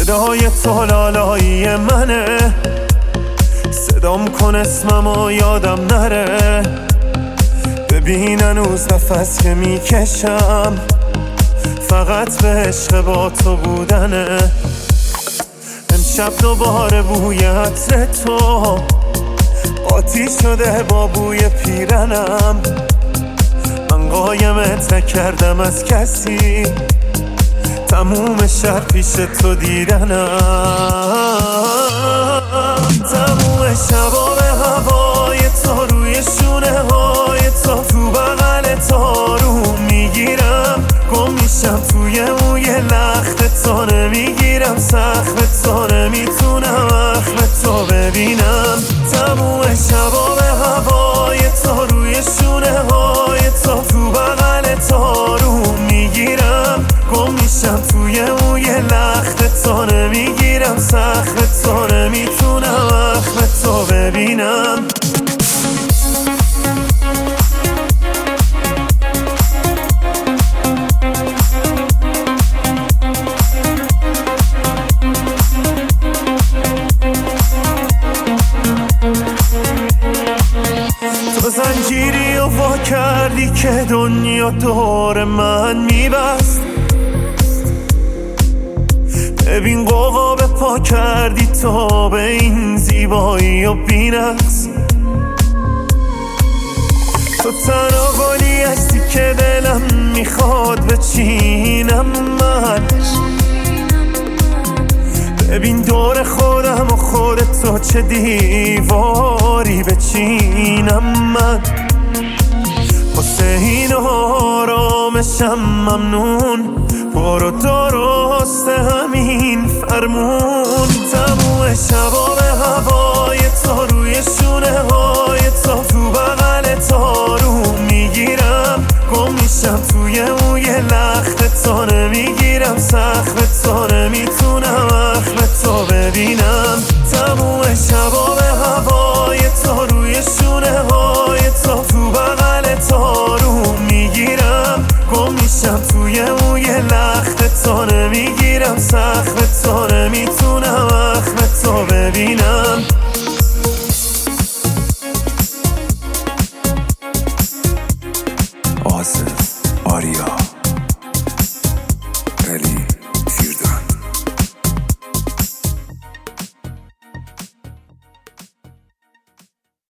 صدای تو لالایی منه، صدام کن اسممو یادم نره. ببین هنوز نفس که میکشم فقط به عشق با تو بودنه. امشب دوباره بوی عطر تو قاطی شده با بوی پیرنم. من قایمت نکردم از کسی، تموم شب پیش تو دیدنم. تموم شبا به هوای تو، روی شونه های تو بغل تو رو میگیرم. گم میشم توی موی لخت تو، نمیگیرم سخت تو، نمیتونم اخم تو ببینم. تموم شبا به هوای تو، روی شونه های تو بغل تو رو میگیرم. گم میشم توی موی لخت تو، نمیگیرم سخت تو، نمیتونم اخم تو ببینم. تو زنجیری و وا کردی که دنیا دور من میبست. ببین قوقا به پا کردی تو به این زیبایی و بی‌نقص. تو تنها گلی هستی که دلم میخواد بچینم من. ببین دور خودم و خودت تو چه دیواری بچینم من. واسه این آرامشم ممنون، برو درست همین فرمون. تموم شبا به هوای تو، روی شونه های تو بغل تو رو میگیرم. گم میشم توی موی لخت تو، نمیگیرم سخت تو،